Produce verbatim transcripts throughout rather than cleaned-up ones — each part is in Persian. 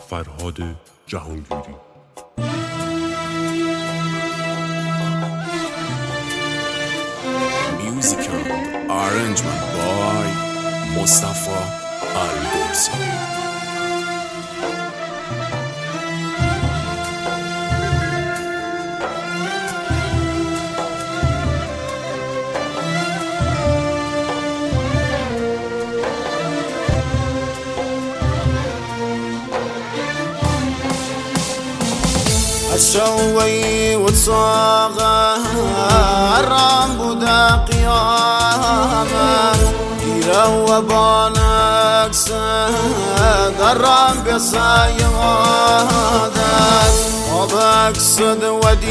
فرهاد جهانگیری. Musical arrangement by Mustafa Al-Borsi. الشوي وتصغر بودا قيامة يرو بانك سقرم بصيادك وبقصد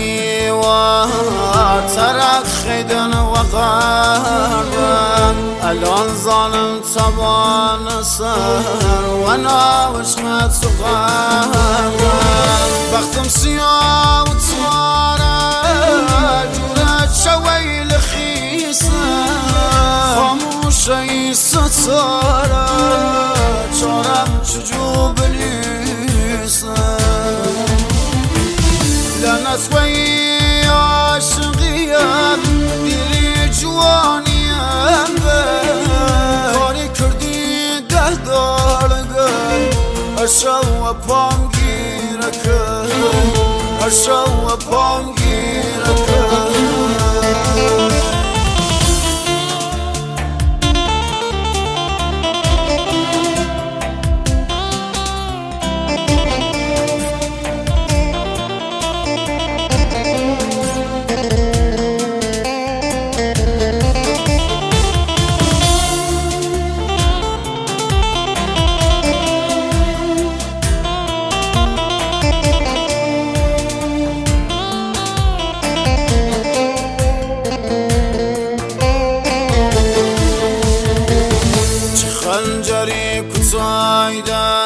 وديوان ترك خيدن وقربا الان ظالم طبان سر وانا وشمت سقربا بختم سياه وتصارى جورت شوي لخيصة خاموشي ستارة چارم چجوب ليسة لنسوي عاشقيم ديري جوانيم كاري كردي ده دارقم اشو پام گیرکم اشو پام گیرکم خنجری کتایده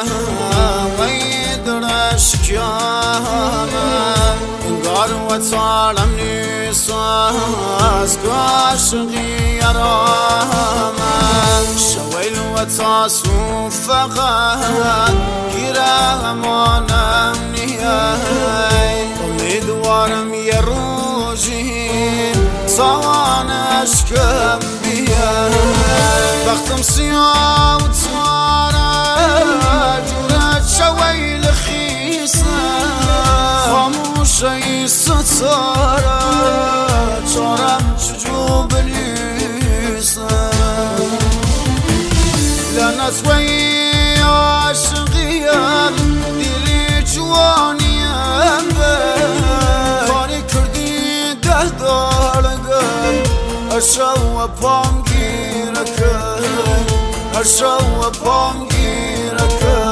ویدرش کیامه انگار و تعالم نیساز کاشقی یرامه شویل و تاسو فقط گیره امانم نیای امیدوارم یه روزی توانش کم بیای بختم سیاه و تاره جورت شوی لخیصه خاموشی ستاره چارم چجوب لیسه لنسوی عاشقیم دیلی جوانیم کاری کردی ده دارگم اشو پام گیرکم اشو پام گیرکم